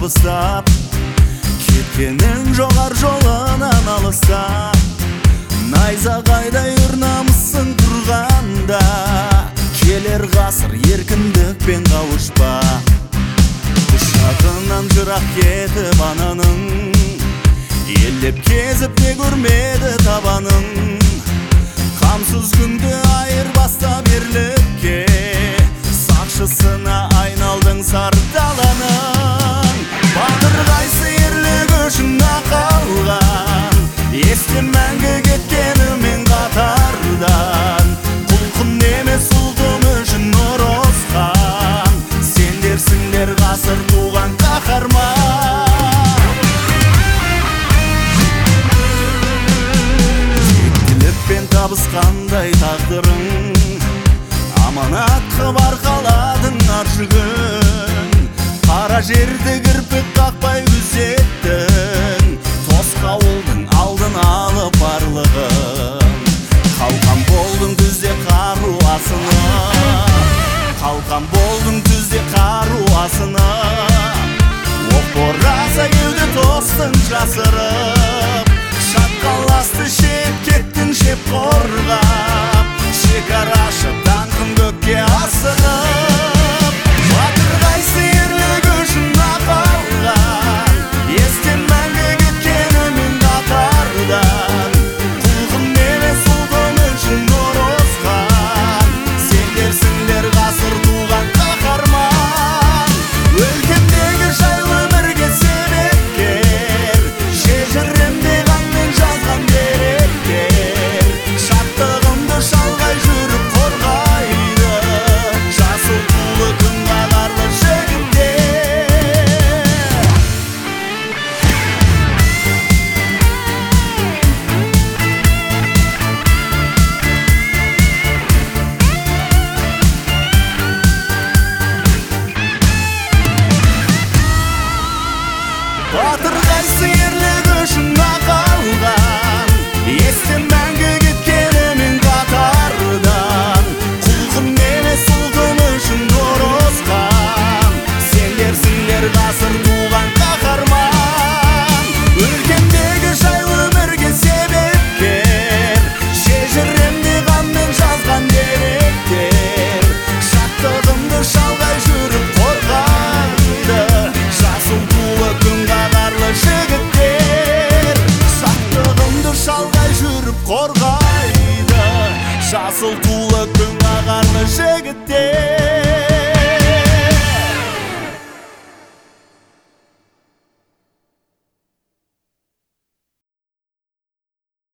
табыстап, кеткенің жоғар жолынан алыстап. Найзағайдай өр намысың тұрғанда, келер ғасыр еркіндікпен қауышпа. Құшағынан жырақ кетіп ананың, елеп кезіп те көрмеді табаның. Қамсыз күнде айырбастап ерлікке, сақшысына айналдың сары даланың. Батыр қайсы ерлігі үшін қалған, есте мәңгі кеткенімен қатардан. Құлқын емес ұлтым үшін ұрысқан, сендерсіңдер ғасыр туған қаһарман. Тектілікпен табысқандай тағдырың, аманат қып арқаладың аршы күн. Қара жерді кірпік қақпай күзеттің, тосқауылдың алдын алып барлығын. Қалқан болдың күзде қару асына, қалқан болдың күзде қару асына. Оқ бораза кеуде тостың жасырып, шатқаласты шеп кеттің шеп қорғап. Шекарашы таңқын көкке асығып, батыр қайсы ерлігі үшін қалған, есте мәңгі кеткенімен қатардан. Құлқын емес ұлтым үшін ұрысқан, сендерсіңдер ғасыр туған қаһарман. Өлкемдегі жайлы өмірге себепкер, шежіремде қанмен жазған деректер. Шаттығымды шалғай жүріп қорғайды, жасыл тулы күн қағарлы жігіттер. Батыр қайсы ерлігі үшін қалған, есте мәңгі кеткенімен қатардан. Құлқын емес ұлтым үшін ұрысқан, сендерсіңдер ғасыр туған қаһарман. Өлкемдегі жайлы өмірге себепкер, шежіремде қанмен жазған деректер. Шаттығымды шалғай жүріп қорғайды, жасыл тулы күн қағарлы жігіттер. Шаттығымды шалғай жүріп қорғайды, жасыл тулы күн қағарлы жігіттер.